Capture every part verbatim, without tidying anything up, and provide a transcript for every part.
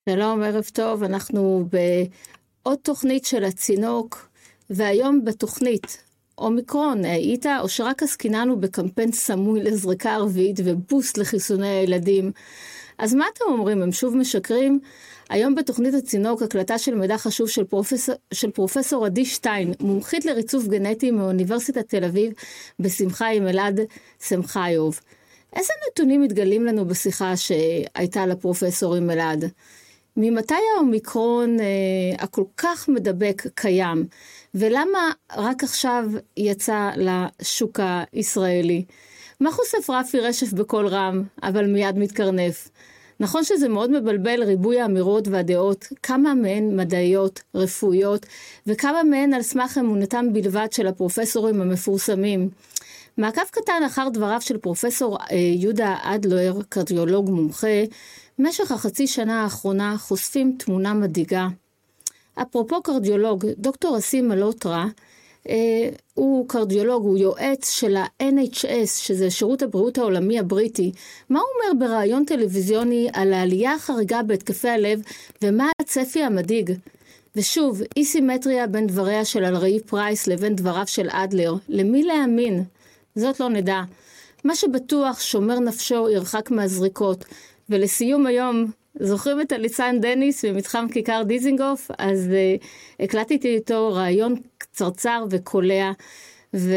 שלום, ערב טוב, אנחנו בעוד תוכנית של הצינוק, והיום בתוכנית אומיקרון, היית או שרק עסקיננו בקמפיין סמוי לזריקה ערבית ובוסט לחיסוני הילדים. אז מה אתם אומרים, הם שוב משקרים? היום בתוכנית הצינוק, הקלטה של מידע חשוב של פרופסור, של פרופסור עדי שטיין, מומחית לריצוף גנטי מאוניברסיטת תל אביב, בשמחה עם אלעד שמחיוב. איזה נתונים מתגלים לנו בשיחה שהייתה לפרופסור עם אלעד? ממתי האומיקרון אה, הכל כך מדבק קיים, ולמה רק עכשיו יצא לשוק הישראלי? מה חושף רפי רשף בכל רם, אבל מיד מתקרנף? נכון שזה מאוד מבלבל ריבוי האמירות והדעות, כמה מהן מדעיות, רפואיות, וכמה מהן על סמך אמונתם בלבד של הפרופסורים המפורסמים. מעקב קטן אחר דבריו של פרופסור אה, יהודה אדלר, קרדיולוג מומחה, במשך החצי שנה האחרונה חושפים תמונה מדאיגה. אפרופו קרדיולוג, דוקטור אסים מלוטרה, אה, הוא קרדיולוג, הוא יועץ של ה-אן אייץ' אס, שזה שירות הבריאות העולמי הבריטי. מה הוא אומר בראיון טלוויזיוני על העלייה החריגה בהתקפי הלב, ומה הצפי המדאיג? ושוב, אי סימטריה בין דבריה של אלראי פרייס לבין דבריו של אדלר. למי להאמין? זאת לא נדע. מה שבטוח, שומר נפשו ירחק מהזריקות. ולסיום היום, זוכרים את הליצן דניס במתחם כיכר דיזינגוף? אז uh, הקלטתי איתו רעיון קצרצר וקולע, ואני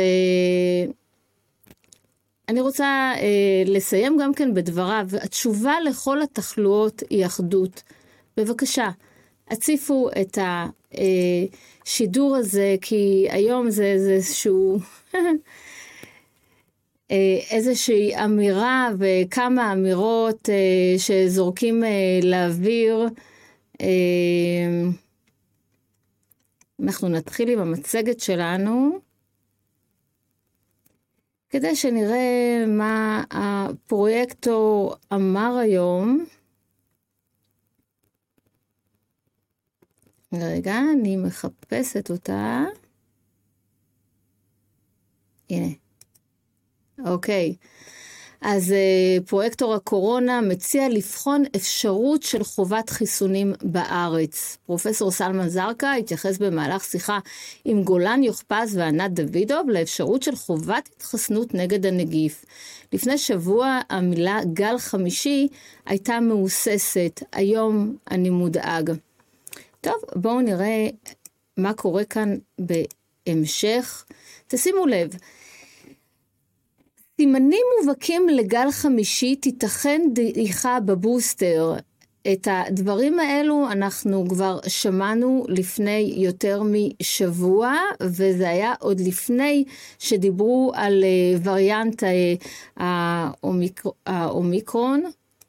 רוצה uh, לסיים גם כן בדבריו. התשובה לכל התחלואות היא אחדות. בבקשה, הציפו את השידור הזה, כי היום זה איזשהו... איזושהי אמירה וכמה אמירות שזורקים לאוויר. אנחנו נתחיל עם המצגת שלנו, כדי שנראה מה הפרויקטור אמר היום. רגע, אני מחפשת אותה. הנה. אוקיי, אז פרויקטור הקורונה מציע לבחון אפשרות של חובת חיסונים בארץ. פרופסור סלמן זרקה התייחס במהלך שיחה עם גולן יוחפז וענת דוידוב לאפשרות של חובת התחסנות נגד הנגיף. לפני שבוע המילה גל חמישי הייתה מאוססת, היום אני מודאג. טוב, בואו נראה מה קורה כאן בהמשך. תשימו לב, סימנים מובהקים לגל חמישי, תיתכן דעיכה בבוסטר. את הדברים האלו אנחנו כבר שמענו לפני יותר משבוע, וזה היה עוד לפני שדיברו על וריאנט האומיקר... האומיקרון.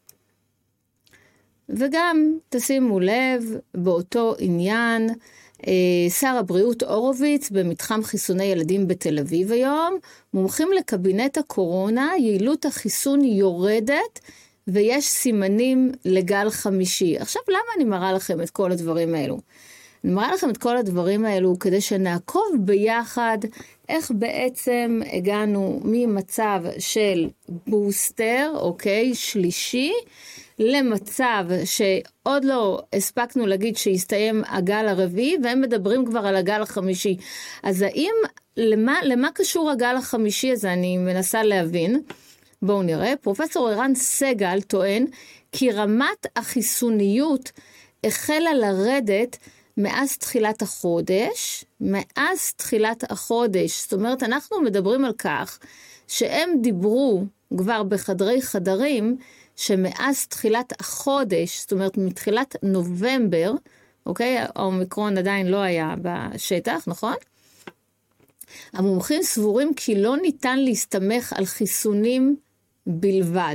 וגם תשימו לב באותו עניין, שר הבריאות אורוביץ במתחם חיסוני ילדים בתל אביב היום, מומחים לקבינט הקורונה, יעילות החיסון יורדת ויש סימנים לגל חמישי. עכשיו למה אני מראה לכם את כל הדברים האלו? אני מראה לכם את כל הדברים האלו כדי שנעקוב ביחד איך בעצם הגענו ממצב של בוסטר, אוקיי, שלישי, למצב שעוד לא הספקנו להגיד שיסתיים הגל הרביעי, והם מדברים כבר על הגל החמישי. אז האם, למה, למה קשור הגל החמישי הזה? אני מנסה להבין. בואו נראה. פרופסור ערן סגל טוען כי רמת החיסוניות החלה לרדת מאז תחילת החודש, מאז תחילת החודש. זאת אומרת, אנחנו מדברים על כך שהם דיברו כבר בחדרי חדרים, שמאז תחילת החודש, זאת אומרת מתחילת נובמבר, אוקיי, האומיקרון עדיין לא היה בשטח, נכון? המומחים סבורים כי לא ניתן להסתמך על חיסונים בלבד.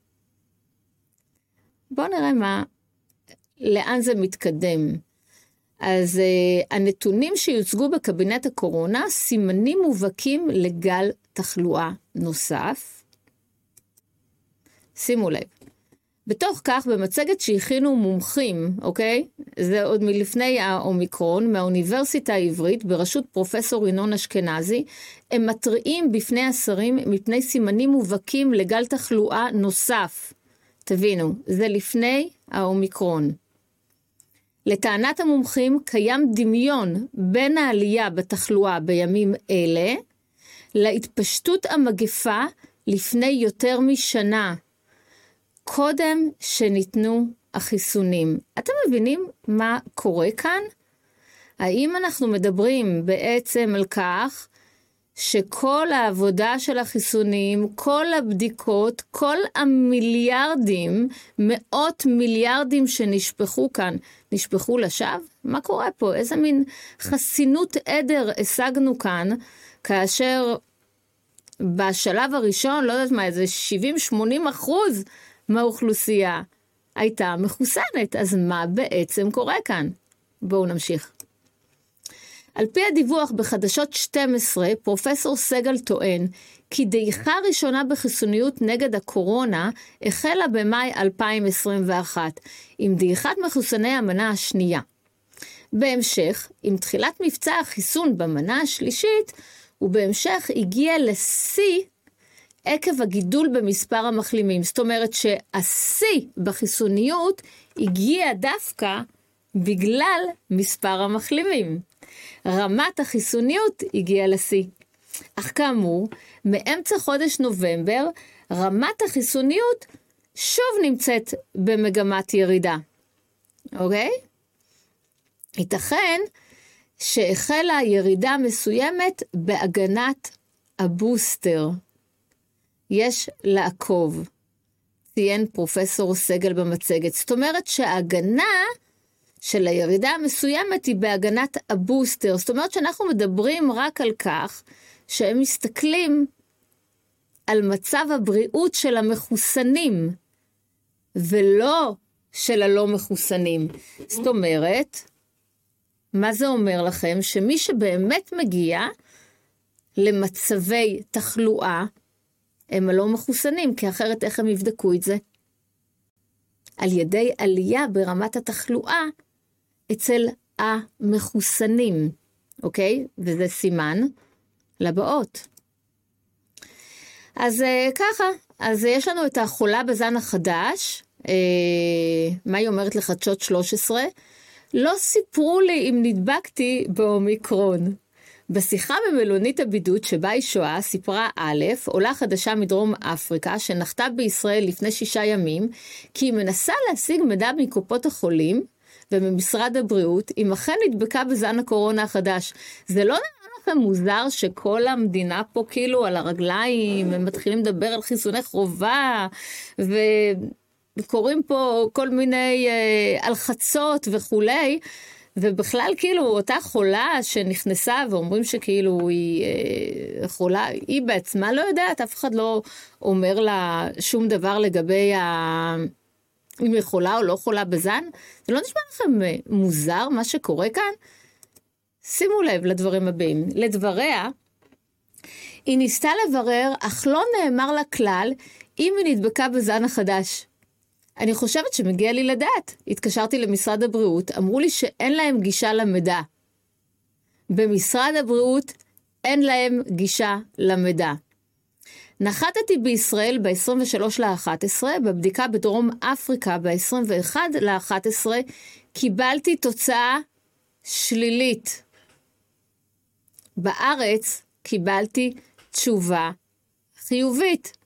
בואו נראה מה, לאן זה מתקדם. אז uh, הנתונים שיוצגו בקבינט הקורונה, סימנים מובהקים לגל תחלואה נוסף. שימו לב. בתוך כך, במצגת שהכינו מומחים, אוקיי? זה עוד מלפני האומיקרון, מהאוניברסיטה העברית, בראשות פרופסור ינון אשכנזי, הם מטריעים בפני השרים מפני סימנים מובהקים לגל תחלואה נוסף. תבינו, זה לפני האומיקרון. לטענת המומחים קיים דמיון בין העלייה בתחלואה בימים אלה, להתפשטות המגפה לפני יותר משנה, קודם שניתנו החיסונים. אתם מבינים מה קורה כאן? האם אנחנו מדברים בעצם על כך שכל העבודה של החיסונים, כל הבדיקות, כל המיליארדים, מאות מיליארדים שנשפכו כאן, נשפכו לשווא? מה קורה פה? איזה מין חסינות עדר השגנו כאן, כאשר בשלב הראשון, לא יודעת מה, איזה שבעים שמונים אחוז מהאוכלוסייה הייתה מחוסנת. אז מה בעצם קורה כאן? בואו נמשיך. על פי הדיווח בחדשות שתים עשרה, פרופסור סגל טוען כי דעיכה ראשונה בחיסוניות נגד הקורונה החלה במאי אלפיים עשרים ואחת, עם דעיכת מחוסני המנה השנייה. בהמשך, עם תחילת מבצע החיסון במנה השלישית, ובהמשך הגיע לשיא עקב הגידול במספר המחלימים. זאת אומרת שהשיא בחיסוניות הגיע דווקא בגלל מספר המחלימים. רמת החיסוניות הגיעה לשיא. אך כאמור, מאמצע חודש נובמבר, רמת החיסוניות שוב נמצאת במגמת ירידה. אוקיי? ייתכן שהחלה ירידה מסוימת בהגנת הבוסטר. יש לעקוב, ציין פרופסור סגל במצגת. זאת אומרת שההגנה של הירידה המסוימת היא בהגנת הבוסטר. זאת אומרת שאנחנו מדברים רק על כך שהם מסתכלים על מצב הבריאות של המחוסנים, ולא של הלא מחוסנים. זאת אומרת, מה זה אומר לכם? שמי שבאמת מגיע למצבי תחלואה, הם הלא מחוסנים, כי אחרת איך הם יבדקו את זה? על ידי עלייה ברמת התחלואה אצל המחוסנים, אוקיי? וזה סימן לבאות. אז ככה, אז יש לנו את החולה בזן החדש, אה, מה היא אומרת לחדשות שלוש עשרה? לא סיפרו לי אם נדבקתי באומיקרון. בשיחה במלונית הבידוד שבה היא שואה, סיפרה א', עולה חדשה מדרום אפריקה, שנחתה בישראל לפני שישה ימים, כי היא מנסה להשיג מידע מקופות החולים, וממשרד הבריאות, אם אכן נדבקה בזן הקורונה החדש. זה לא נראה לכם מוזר שכל המדינה פה כאילו על הרגליים, הם מתחילים לדבר על חיסוני חובה, וקוראים פה כל מיני אה, אלחצות וכולי, ובכלל כאילו אותה חולה שנכנסה ואומרים שכאילו היא אה, חולה, היא בעצמה לא יודעת, אף אחד לא אומר לה שום דבר לגבי ה... אם היא חולה או לא חולה בזן. זה לא נשמע לכם מוזר מה שקורה כאן? שימו לב לדברים הבאים. לדבריה, היא ניסתה לברר, אך לא נאמר לה כלל אם היא נדבקה בזן החדש. אני חושבת שמגיע לי לדעת. התקשרתי למשרד הבריאות, אמרו לי שאין להם גישה למידע. במשרד הבריאות אין להם גישה למידע. נחתתי בישראל ב-עשרים ושלושה לאחת עשרה, בבדיקה בדרום אפריקה ב-עשרים ואחד לאחת עשרה, קיבלתי תוצאה שלילית. בארץ קיבלתי תשובה חיובית.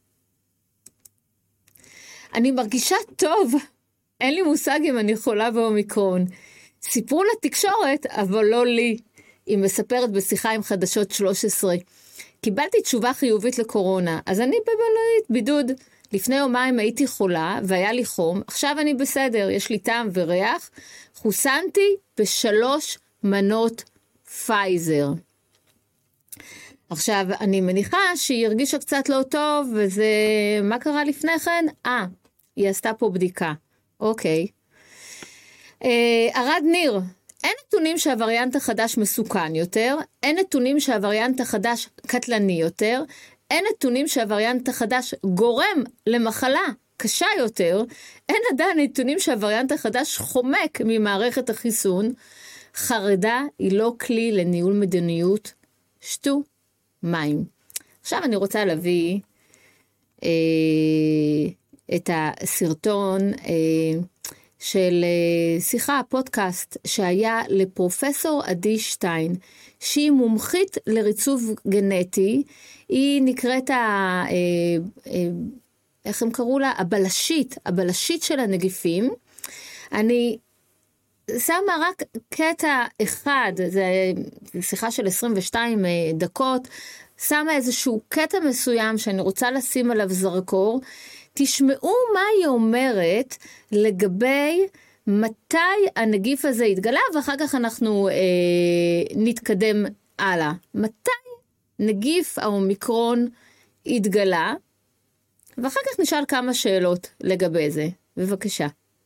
אני מרגישה טוב, אין לי מושג אם אני חולה באומיקרון. סיפרו לתקשורת, אבל לא לי. היא מספרת בשיחה עם חדשות שלוש עשרה. קיבלתי תשובה חיובית לקורונה, אז אני במלונית בידוד. לפני יומיים הייתי חולה והיה לי חום, עכשיו אני בסדר, יש לי טעם וריח. חוסנתי בשלוש מנות פייזר. עכשיו, אני מניחה שהיא הרגישה קצת לא טוב, וזה... מה קרה לפני כן? אה, היא עשתה פה בדיקה. אוקיי. אה, ארד ניר, אין נתונים שהווריאנט החדש מסוכן יותר, אין נתונים שהווריאנט החדש קטלני יותר, אין נתונים שהווריאנט החדש גורם למחלה קשה יותר, אין עדיין נתונים שהווריאנט החדש חומק ממערכת החיסון. חרדה היא לא כלי לניהול מדיניות. שתו מים. עכשיו אני רוצה להביא אה, את הסרטון אה, של שיחה, פודקאסט, שהיה לפרופסור עדי שטיין, שהיא מומחית לריצוף גנטי, היא נקראת, ה, איך הם קראו לה? הבלשית, הבלשית של הנגיפים. אני שמה רק קטע אחד, זה שיחה של עשרים ושתיים דקות, שמה איזשהו קטע מסוים שאני רוצה לשים עליו זרקור, תשמעו מה היא אומרת לגבי מתי הנגיף הזה יתגלה, ואחר כך אנחנו אה, נתקדם הלאה. מתי נגיף האומיקרון יתגלה, ואחר כך נשאל כמה שאלות לגבי זה. בבקשה.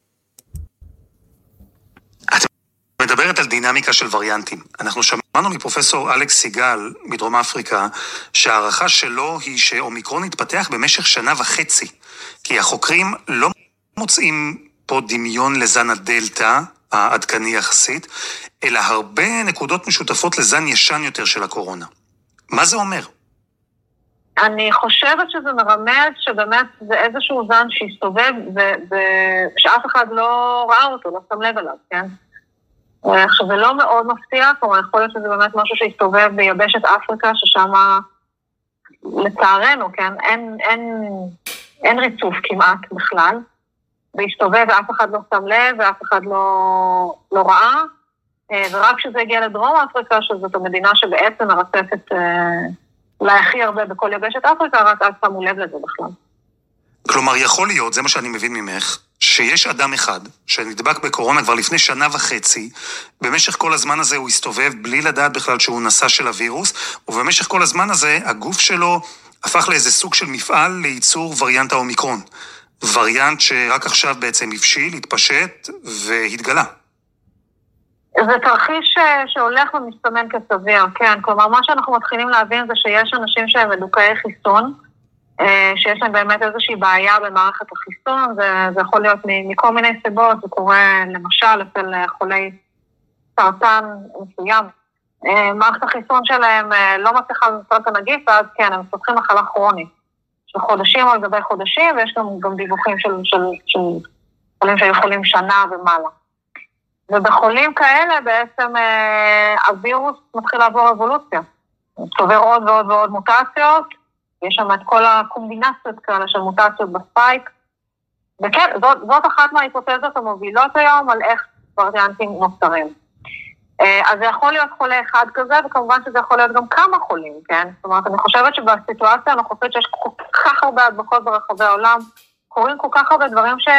את מדברת על דינמיקה של וריאנטים. אנחנו שמענו מפרופסור אלכס סיגל מדרום אפריקה, שהערכה שלו היא שאומיקרון יתפתח במשך שנה וחצי, כי החוקרים לא מוצאים פה דמיון לזן הדלטה, העדכני יחסית, אלא הרבה נקודות משותפות לזן ישן יותר של הקורונה. מה זה אומר? אני חושבת שזה מרמז שבאמת זה איזשהו זן שהסתובב ושאף אחד לא ראה אותו, לא שם לב אליו, כן? עכשיו זה לא מאוד מפתיע, כלומר יכול להיות שזה באמת משהו שהסתובב ביבשת אפריקה, ששם לצערנו, כן, אין, אין, אין ריצוף כמעט בכלל, והסתובב ואף אחד לא שם לב ואף אחד לא, לא ראה, ורק כשזה הגיע לדרום אפריקה, שזאת המדינה שבעצם מרצפת אולי הכי הרבה בכל יבשת אפריקה, רק אז שמו לב לזה בכלל. כלומר, יכול להיות, זה מה שאני מבין ממך, שיש אדם אחד שנדבק בקורונה כבר לפני שנה וחצי, במשך כל הזמן הזה הוא הסתובב בלי לדעת בכלל שהוא נשא של הווירוס, ובמשך כל הזמן הזה הגוף שלו הפך לאיזה סוג של מפעל לייצור וריאנט האומיקרון. וריאנט שרק עכשיו בעצם הבשיל, התפשט והתגלה. זה תרחיש שהולך ומסתמן כסביר, כן. כלומר, מה שאנחנו מתחילים להבין זה שיש אנשים שהם מדוכאי חיסון, שיש להם באמת איזושהי בעיה במערכת החיסון, זה, זה יכול להיות מכל מיני סיבות, זה קורה למשל אצל חולי סרטן מסוים. מערכת החיסון שלהם לא מצליחה למצוא את הנגיף, ואז כן, הם מפתחים מחלה כרונית, של חודשים על גבי חודשים, ויש גם, גם דיווחים של, של, של חולים שיכולים שנה ומעלה. ובחולים כאלה בעצם הווירוס מתחיל לעבור אבולוציה. צובר עוד ועוד ועוד מוטציות, יש שם את כל הקומבינציות כאלה של מוטציות בספייק, וכן, זאת, זאת אחת מההיפותזות המובילות היום על איך וריאנטים נוצרים. אז זה יכול להיות חולה אחד כזה, וכמובן שזה יכול להיות גם כמה חולים, כן? זאת אומרת, אני חושבת שבסיטואציה הנוכחית שיש כל כך הרבה הדבקות ברחבי העולם, קורים כל כך הרבה דברים ש...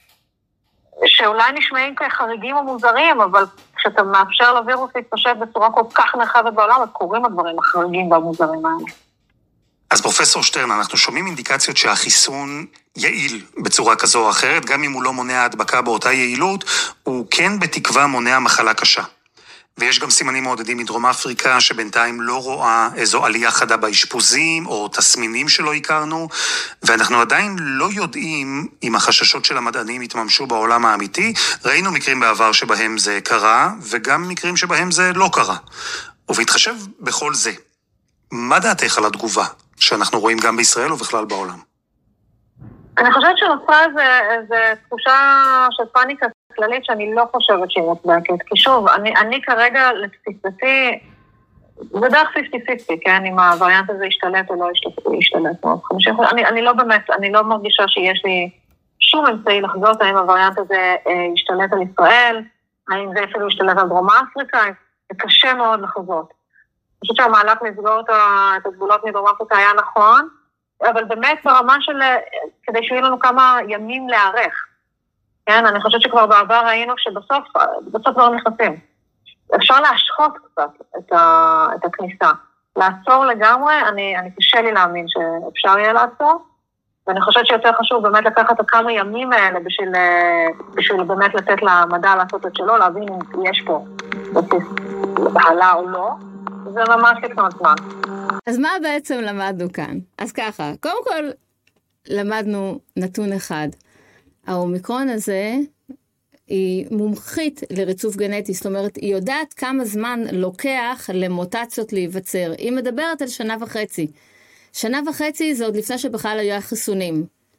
שאולי נשמעים כחריגים או מוזרים, אבל כשאתה מאפשר לווירוס להתפשט בצורה כל כך נרחבת בעולם, אז קורים הדברים החריגים והמוזרים האלה. אז פרופסור שטרן, אנחנו שומעים אינדיקציות שהחיסון יעיל בצורה כזו או אחרת, גם אם הוא לא מונע הדבקה באותה יעילות, הוא כן בתקווה מונע מחלה קשה. ויש גם סימנים מעודדים מדרום אפריקה, שבינתיים לא רואה איזו עלייה חדה באשפוזים, או תסמינים שלא הכרנו, ואנחנו עדיין לא יודעים אם החששות של המדענים יתממשו בעולם האמיתי. ראינו מקרים בעבר שבהם זה קרה, וגם מקרים שבהם זה לא קרה. ובהתחשב בכל זה, מה דעתך על התגובה שאנחנו רואים גם בישראל ובכלל בעולם? אני חושבת שנוצרה איזו תחושה של פאניקה כללית שאני לא חושבת שהיא מוצדקת, כי שוב, אני, אני כרגע לתפיסתי, זה דרך חמישים חמישים, כן, אם הווריאנט הזה ישתלט או לא ישתלט. אני, אני לא באמת, אני לא מרגישה שיש לי שום אמצעי לחזות האם הווריאנט הזה ישתלט על ישראל, האם זה אפילו ישתלט על דרום אפריקה, זה קשה מאוד לחזות. אני חושבת שהמהלך לסגור את הגבולות מדרום אפריקה היה נכון, אבל באמת ברמה של, כדי שיהיו לנו כמה ימים להיערך. כן, אני חושבת שכבר בעבר ראינו שבסוף, בסוף דברים נכנסים. אפשר להשחות קצת את, ה, את הכניסה. לעצור לגמרי, אני, אני קשה לי להאמין שאפשר יהיה לעצור, ואני חושבת שיותר חשוב באמת לקחת את הכמה ימים האלה בשביל, בשביל באמת לתת למדע לעשות את שלו, להבין אם יש פה בסיס בהלה או לא, זה ממש לקנות זמן. אז מה בעצם למדנו כאן? אז ככה, קודם כל למדנו נתון אחד. האומיקרון הזה היא מומחית לריצוף גנטי, זאת אומרת, היא יודעת כמה זמן לוקח למוטציות להיווצר. היא מדברת על שנה וחצי. שנה וחצי זה עוד לפני שבכלל היו חיסונים.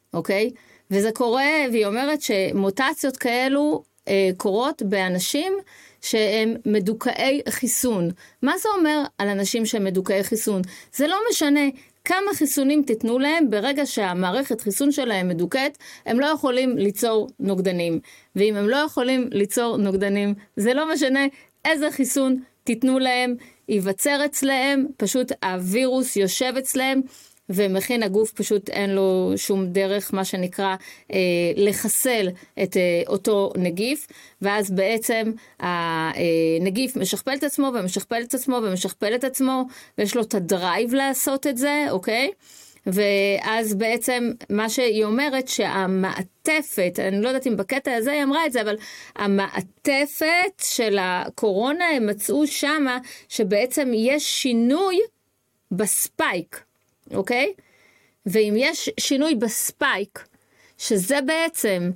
אוקיי? וזה קורה, והיא אומרת שמוטציות כאלו אה, קורות באנשים שהם מדוכאי חיסון. מה זה אומר על אנשים שהם מדוכאי חיסון? זה לא משנה כמה חיסונים תיתנו להם, ברגע שהמערכת חיסון שלהם מדוכאת, הם לא יכולים ליצור נוגדנים. ואם הם לא יכולים ליצור נוגדנים, זה לא משנה איזה חיסון תיתנו להם, ייווצר אצלהם, פשוט הווירוס יושב אצלהם, ומכין הגוף פשוט אין לו שום דרך, מה שנקרא, אה, לחסל את אה, אותו נגיף, ואז בעצם הנגיף משכפל את עצמו, ומשכפל את עצמו, ומשכפל את עצמו, ויש לו את הדרייב לעשות את זה, אוקיי? ואז בעצם מה שהיא אומרת שהמעטפת, אני לא יודעת אם בקטע הזה היא אמרה את זה, אבל המעטפת של הקורונה הם מצאו שמה שבעצם יש שינוי בספייק, אוקיי? ואם יש שינוי בספייק, שזה בעצם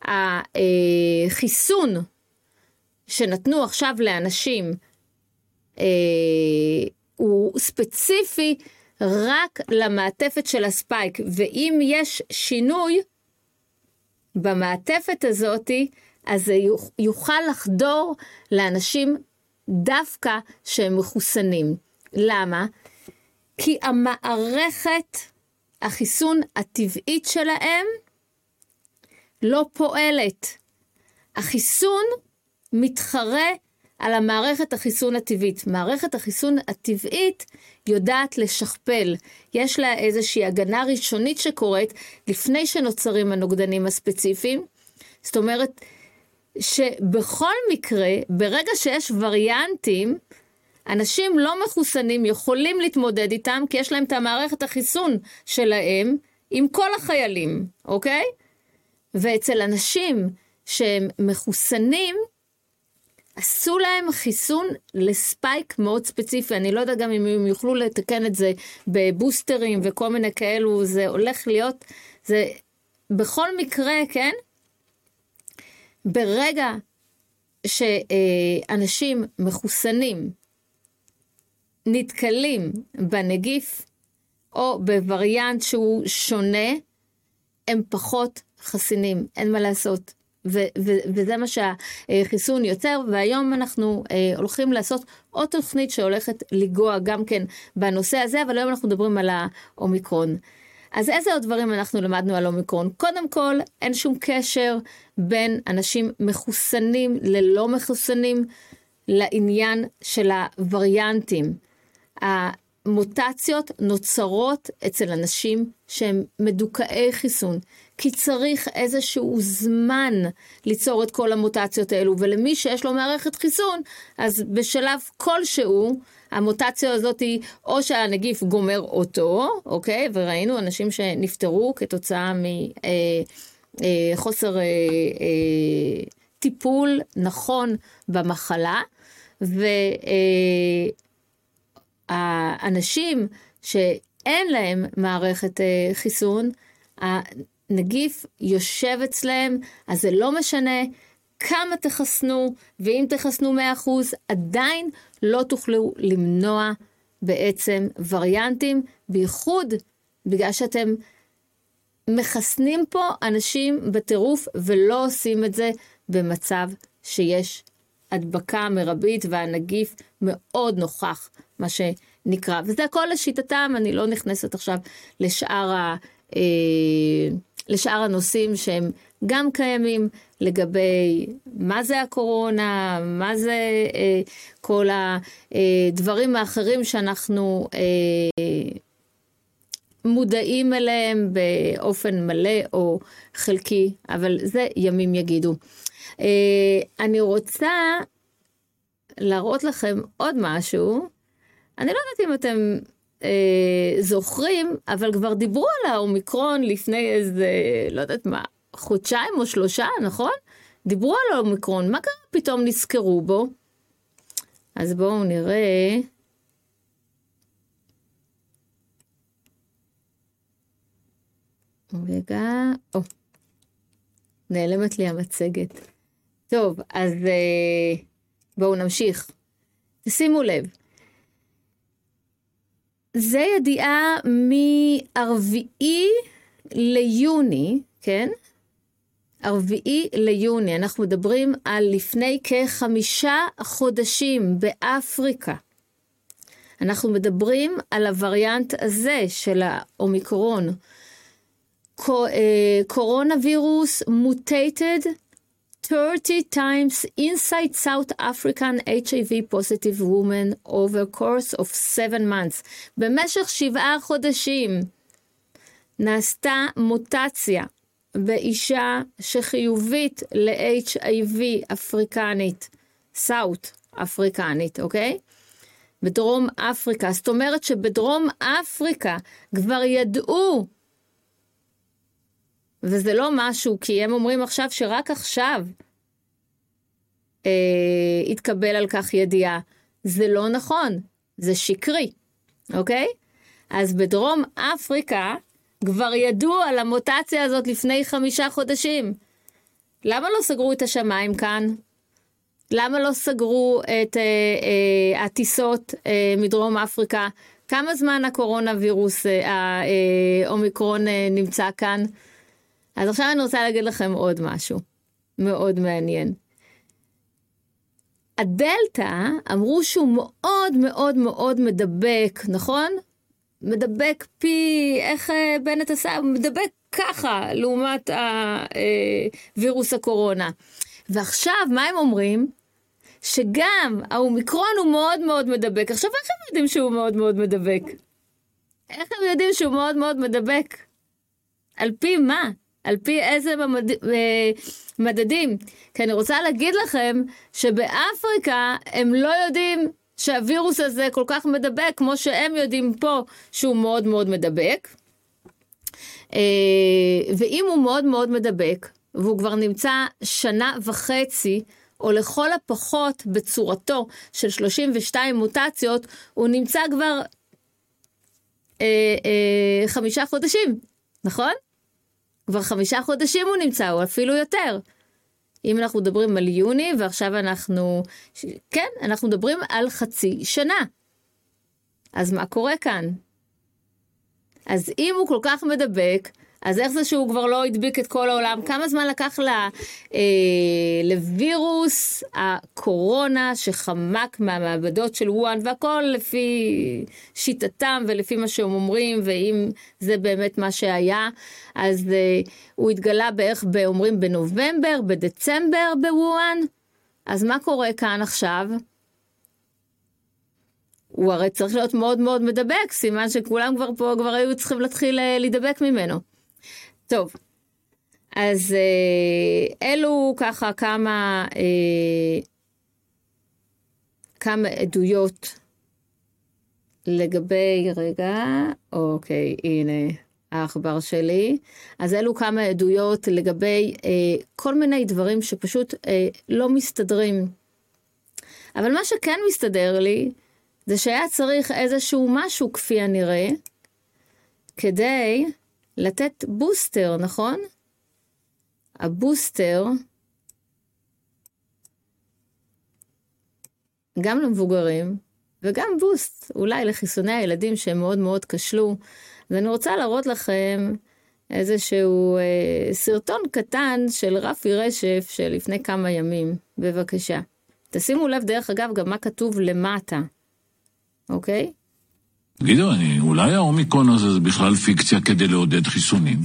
החיסון שנתנו עכשיו לאנשים, הוא ספציפי רק למעטפת של הספייק, ואם יש שינוי במעטפת הזאת, אז זה יוכל לחדור לאנשים דווקא שהם מחוסנים. למה? כי המערכת, החיסון הטבעית שלהם, לא פועלת. החיסון מתחרה על המערכת החיסון הטבעית. מערכת החיסון הטבעית יודעת לשכפל. יש לה איזושהי הגנה ראשונית שקורית לפני שנוצרים הנוגדנים הספציפיים. זאת אומרת שבכל מקרה, ברגע שיש וריאנטים, אנשים לא מחוסנים יכולים להתמודד איתם, כי יש להם את המערכת החיסון שלהם עם כל החיילים, אוקיי? ואצל אנשים שהם מחוסנים, עשו להם חיסון לספייק מאוד ספציפי. אני לא יודע גם אם הם יוכלו לתקן את זה בבוסטרים וכל מיני כאלו, זה הולך להיות, זה בכל מקרה, כן? ברגע שאנשים מחוסנים נתקלים בנגיף או בווריאנט שהוא שונה, הם פחות חסינים, אין מה לעשות. ו- ו- וזה מה שהחיסון יוצר, והיום אנחנו אה, הולכים לעשות עוד תוכנית שהולכת לגוע גם כן בנושא הזה, אבל היום אנחנו מדברים על האומיקרון. אז איזה עוד דברים אנחנו למדנו על אומיקרון? קודם כל, אין שום קשר בין אנשים מחוסנים ללא מחוסנים לעניין של הווריאנטים. המוטציות נוצרות אצל אנשים שהם מדוכאי חיסון, כי צריך איזשהו זמן ליצור את כל המוטציות האלו, ולמי שיש לו מערכת חיסון, אז בשלב כלשהו, המוטציה הזאת היא, או שהנגיף גומר אותו, אוקיי? וראינו אנשים שנפטרו כתוצאה מחוסר אה, אה, טיפול נכון במחלה, והאנשים שאין להם מערכת אה, חיסון, הנגיף יושב אצלם, אז זה לא משנה כמה תחסנו, ואם תחסנו מאה אחוז, עדיין לא תוכלו למנוע בעצם וריאנטים, בייחוד בגלל שאתם מחסנים פה אנשים בטירוף, ולא עושים את זה במצב שיש הדבקה מרבית, והנגיף מאוד נוכח, מה שנקרא. וזה הכל לשיטתם, אני לא נכנסת עכשיו לשאר ה... לשאר הנושאים שהם גם קיימים לגבי מה זה הקורונה, מה זה אה, כל הדברים האחרים שאנחנו אה, מודעים אליהם באופן מלא או חלקי, אבל זה ימים יגידו. אה, אני רוצה להראות לכם עוד משהו, אני לא יודעת אם אתם אה, זוכרים, אבל כבר דיברו על האומיקרון לפני איזה, לא יודעת מה, חודשיים או שלושה, נכון? דיברו על האומיקרון, מה קרה פתאום נזכרו בו? אז בואו נראה. רגע, או, נעלמת לי המצגת. טוב, אז אה, בואו נמשיך. תשימו לב. זה ידיעה מ-ארבעה ליוני, כן? הרביעי ליוני, אנחנו מדברים על לפני כחמישה חודשים באפריקה. אנחנו מדברים על הווריאנט הזה של האומיקרון. קורונה וירוס mutated thirty times inside South African H I V positive woman over course of seven months. במשך שבעה חודשים נעשתה מוטציה באישה שחיובית ל-H I V אפריקנית, סאוט אפריקנית, אוקיי? בדרום אפריקה. זאת אומרת שבדרום אפריקה כבר ידעו, וזה לא משהו, כי הם אומרים עכשיו שרק עכשיו אה, התקבל על כך ידיעה. זה לא נכון, זה שקרי, אוקיי? אז בדרום אפריקה כבר ידעו על המוטציה הזאת לפני חמישה חודשים. למה לא סגרו את השמיים כאן? למה לא סגרו את אה, אה, הטיסות אה, מדרום אפריקה? כמה זמן הקורונה וירוס, אה, אה, אומיקרון אה, נמצא כאן? אז עכשיו אני רוצה להגיד לכם עוד משהו מאוד מעניין. הדלטה אמרו שהוא מאוד מאוד מאוד מדבק, נכון? מדבק פי, איך בנט עשה? מדבק ככה לעומת הווירוס הקורונה. ועכשיו מה הם אומרים? שגם האומיקרון הוא מאוד מאוד מדבק. עכשיו איך הם יודעים שהוא מאוד מאוד מדבק? איך הם יודעים שהוא מאוד מאוד מדבק? על פי מה? על פי איזה ממד... מדדים? כי אני רוצה להגיד לכם שבאפריקה הם לא יודעים שהווירוס הזה כל כך מדבק, כמו שהם יודעים פה שהוא מאוד מאוד מדבק. ואם הוא מאוד מאוד מדבק, והוא כבר נמצא שנה וחצי, או לכל הפחות בצורתו של שלושים ושתיים מוטציות, הוא נמצא כבר אה, אה, חמישה חודשים, נכון? כבר חמישה חודשים הוא נמצא, או אפילו יותר. אם אנחנו מדברים על יוני, ועכשיו אנחנו, כן, אנחנו מדברים על חצי שנה. אז מה קורה כאן? אז אם הוא כל כך מדבק, אז איך זה שהוא כבר לא הדביק את כל העולם? כמה זמן לקח לה, אה, לווירוס הקורונה שחמק מהמעבדות של וואן, והכל לפי שיטתם ולפי מה שהם אומרים, ואם זה באמת מה שהיה, אז אה, הוא התגלה בערך, אומרים, בנובמבר, בדצמבר בוואן. אז מה קורה כאן עכשיו? הוא הרי צריך להיות מאוד מאוד מדבק, סימן שכולם כבר פה כבר היו צריכים להתחיל לדבק ממנו. טוב, אז אה, אלו ככה כמה, אה, כמה עדויות לגבי, רגע, אוקיי, הנה האחבר שלי. אז אלו כמה עדויות לגבי אה, כל מיני דברים שפשוט אה, לא מסתדרים. אבל מה שכן מסתדר לי, זה שהיה צריך איזשהו משהו כפי הנראה, כדי לתת בוסטר, נכון? הבוסטר, גם למבוגרים, וגם בוסט, אולי לחיסוני הילדים שהם מאוד מאוד קשלו. אז אני רוצה להראות לכם איזשהו אה, סרטון קטן של רפי רשף של לפני כמה ימים. בבקשה. תשימו לב דרך אגב גם מה כתוב למטה. אוקיי? תגידו, אני, אולי האומיקרון הזה זה בכלל פיקציה כדי לעודד חיסונים?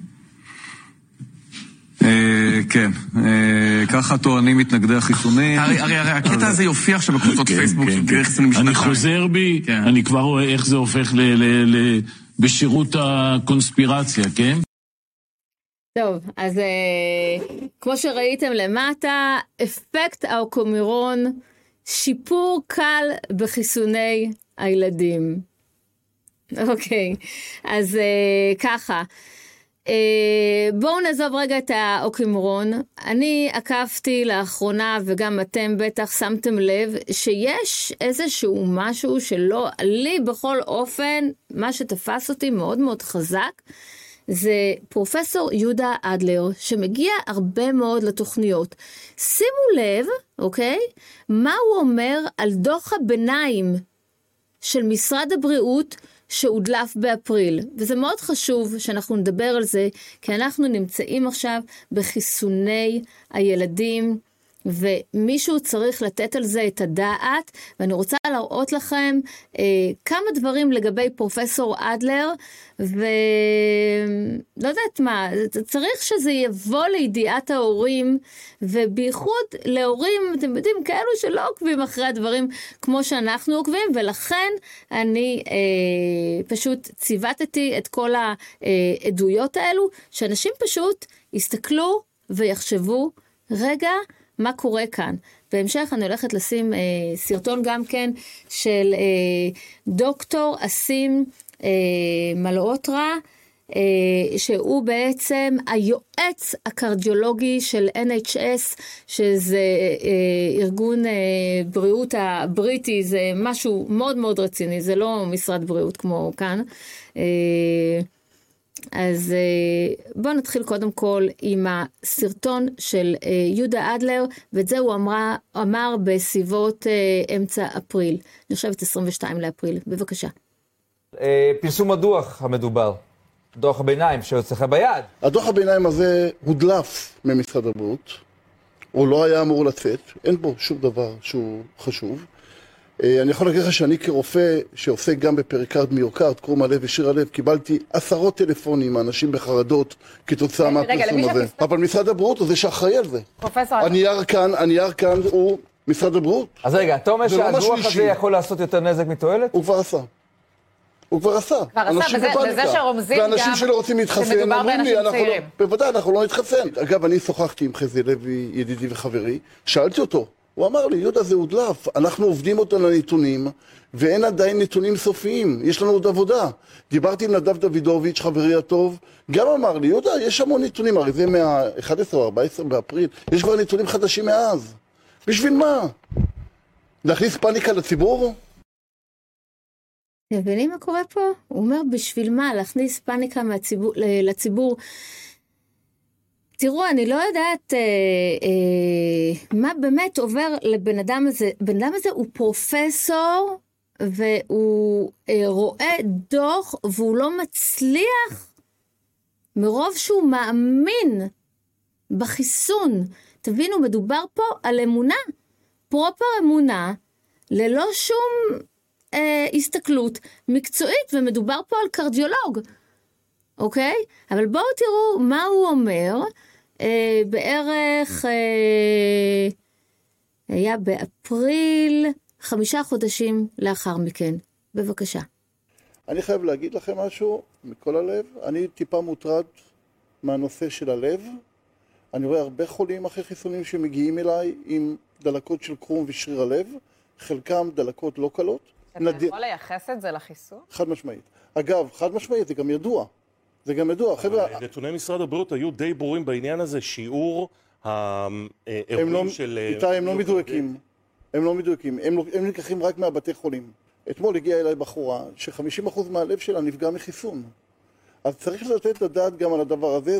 כן, ככה טוענים מתנגדי החיסונים. הרי הרי הקטע הזה יופיע עכשיו בקבוצות פייסבוק. אני חוזר בי, אני כבר רואה איך זה הופך בשירות הקונספירציה, כן? טוב, אז כמו שראיתם למטה, אפקט האוקמירון, שיפור קל בחיסוני הילדים. אוקיי, אז uh, ככה, uh, בואו נעזוב רגע את האוקמירון. אני עקבתי לאחרונה, וגם אתם בטח שמתם לב, שיש איזשהו משהו שלא, לי בכל אופן, מה שתפס אותי מאוד מאוד חזק, זה פרופסור יהודה אדלר, שמגיע הרבה מאוד לתוכניות. שימו לב, אוקיי, מה הוא אומר על דוח הביניים של משרד הבריאות, שהודלף באפריל, וזה מאוד חשוב שאנחנו נדבר על זה, כי אנחנו נמצאים עכשיו בחיסוני הילדים, ומישהו צריך לתת על זה את הדעת, ואני רוצה להראות לכם אה, כמה דברים לגבי פרופסור אדלר, ולא יודעת מה, צריך שזה יבוא לידיעת ההורים, ובייחוד להורים, אתם יודעים, כאלו שלא עוקבים אחרי הדברים כמו שאנחנו עוקבים, ולכן אני אה, פשוט ציוותתי את כל העדויות האלו, שאנשים פשוט יסתכלו ויחשבו, רגע, מה קורה כאן? בהמשך אני הולכת לשים אה, סרטון גם כן של אה, דוקטור אסים אה, מלהוטרה, אה, שהוא בעצם היועץ הקרדיולוגי של אן אייץ' אס, שזה אה, ארגון אה, בריאות הבריטי, זה משהו מאוד מאוד רציני, זה לא משרד בריאות כמו כאן. אה, אז בואו נתחיל קודם כל עם הסרטון של יהודה אדלר, ואת זה הוא אמר, אמר בסביבות אמצע אפריל, אני חושבת עשרים ושניים לאפריל, בבקשה. פרסום הדוח המדובר, דוח הביניים שיוצא לך ביד. הדוח הביניים הזה הודלף ממשרד הבריאות, הוא לא היה אמור לצאת, אין בו שום דבר שהוא חשוב. אני יכול להגיד לך שאני כרופא שעושה גם בפריקרד מיוקרד, קרום הלב ושיר הלב, קיבלתי עשרות טלפונים מאנשים בחרדות כתוצאה מהפרסום הזה. אבל משרד הבריאות הוא זה שאחראי על זה. פרופסור... הנייר כאן, הנייר כאן הוא משרד הבריאות. אז רגע, אתה אומר שהדוח הזה יכול לעשות יותר נזק מתועלת? הוא כבר עשה. הוא כבר עשה. כבר עשה, וזה שרומזים גם... ואנשים שלא רוצים להתחסן, אומרים לי, בוודאי, אנחנו לא נתחסן. אגב, אני שוחחתי עם חזי לוי, ידידי וחברי, שאלתי אותו, הוא אמר לי, יהודה, זה הודלף, אנחנו עובדים אותו לנתונים, ואין עדיין נתונים סופיים, יש לנו עוד עבודה. דיברתי עם נדב דוידוביץ', חברי הטוב, גם אמר לי, יהודה, יש המון נתונים, הרי זה מה-אחד עשר או ארבע עשרה באפריל, יש כבר נתונים חדשים מאז. בשביל מה? להכניס פאניקה לציבור? אתם מבינים מה קורה פה? הוא אומר, בשביל מה? להכניס פאניקה מהציבור, לציבור. תראו, אני לא יודעת אה, אה, מה באמת עובר לבן אדם הזה. בן אדם הזה הוא פרופסור, והוא אה, רואה דוח, והוא לא מצליח, מרוב שהוא מאמין בחיסון. תבינו, מדובר פה על אמונה, פרופר אמונה, ללא שום אה, הסתכלות מקצועית, ומדובר פה על קרדיולוג. אוקיי? אבל בואו תראו מה הוא אומר, אה, בערך, אה, היה באפריל, חמישה חודשים לאחר מכן. בבקשה. אני חייב להגיד לכם משהו מכל הלב. אני טיפה מוטרד מהנושא של הלב. אני רואה הרבה חולים אחרי חיסונים שמגיעים אליי עם דלקות של קרום ושריר הלב, חלקם דלקות לא קלות. אתה נד... יכול לייחס את זה לחיסון? חד משמעית. אגב, חד משמעית, זה גם ידוע. זה גם ידוע. חבר'ה... נתוני משרד הבריאות היו די ברורים בעניין הזה, שיעור האירועים של... איתי, הם לא מדויקים. הם לא מדויקים. הם נלקחים רק מהבתי חולים. אתמול הגיעה אליי בחורה ש-חמישים אחוז מהלב שלה נפגע מחיסון. אז צריך לתת את הדעת גם על הדבר הזה.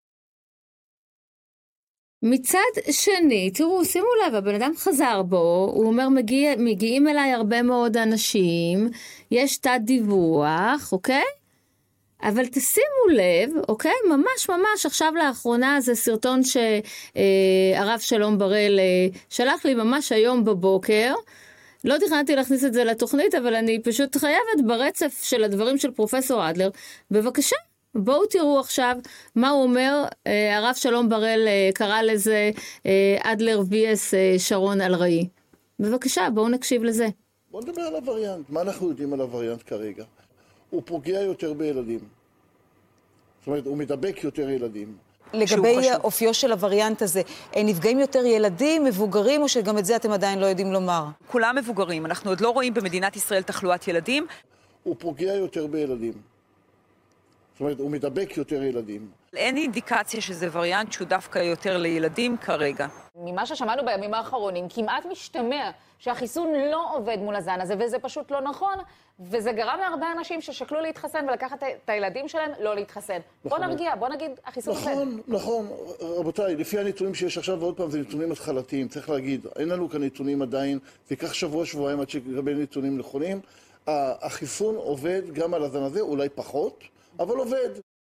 מצד שני, תראו, שימו לב, הבן אדם חזר בו, הוא אומר, מגיע, מגיעים אליי הרבה מאוד אנשים, יש תת דיווח, אוקיי? אבל תשימו לב, אוקיי? ממש ממש עכשיו לאחרונה זה סרטון שהרב שלום בראל שלח לי ממש היום בבוקר, לא תכננתי להכניס את זה לתוכנית, אבל אני פשוט חייבת ברצף של הדברים של פרופסור אדלר, בבקשה. בואו תראו עכשיו מה הוא אומר, הרב שלום בראל קרא לזה אדלר ויאס שרון אלראי. בבקשה, בואו נקשיב לזה. בואו נדבר על הווריאנט. מה אנחנו יודעים על הווריאנט כרגע? הוא פוגע יותר בילדים. זאת אומרת, הוא מדבק יותר ילדים. לגבי אופיו של הווריאנט הזה, נפגעים יותר ילדים, מבוגרים, או שגם את זה אתם עדיין לא יודעים לומר? כולם מבוגרים. אנחנו עוד לא רואים במדינת ישראל תחלואת ילדים. הוא פוגע יותר בילדים. זאת אומרת, הוא מדבק יותר ילדים. אין אינדיקציה שזה וריאנט שהוא דווקא יותר לילדים כרגע. ממה ששמענו בימים האחרונים, כמעט משתמע שהחיסון לא עובד מול הזן הזה, וזה פשוט לא נכון, וזה גרם להרבה אנשים ששקלו להתחסן ולקחת את הילדים שלהם לא להתחסן. נכון. בוא נרגיע, בוא נגיד, החיסון עובד. נכון, נכון. רבותיי, לפי הנתונים שיש עכשיו, ועוד פעם, זה נתונים התחלתיים, צריך להגיד, אין לנו כאן נתונים עדיין, זה ייקח שבוע, שבועיים עד שיקבל נתונים נכונים, החיסון עובד גם על הזן הזה, אולי פחות, אבל עובד.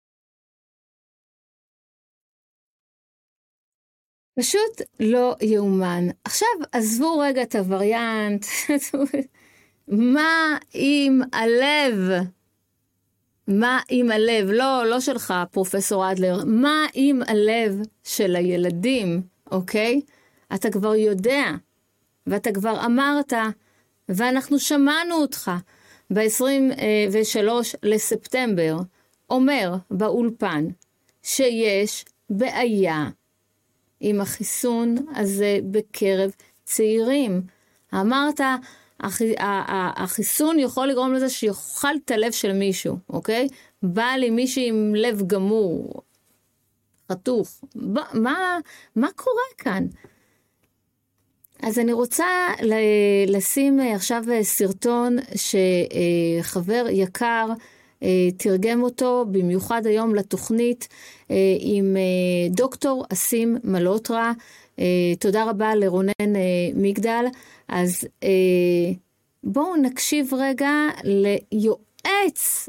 פשוט לא יאומן. עכשיו, עזבו רגע את הווריאנט. מה עם הלב? מה עם הלב? לא, לא שלך, פרופסור אדלר. מה עם הלב של הילדים, אוקיי? אתה כבר יודע, ואתה כבר אמרת, ואנחנו שמענו אותך ב-עשרים ושלושה לספטמבר, אומר באולפן שיש בעיה עם החיסון הזה בקרב צעירים. אמרת, החיסון יכול לגרום לזה שיאכל את הלב של מישהו, אוקיי? בא לי מישהו עם לב גמור, חתוך. מה, מה קורה כאן? אז אני רוצה לשים עכשיו סרטון שחבר יקר תרגם אותו במיוחד היום לתוכנית עם דוקטור אסים מלוטרה. תודה רבה לרונן מגדל. אז בואו נקשיב רגע ליועץ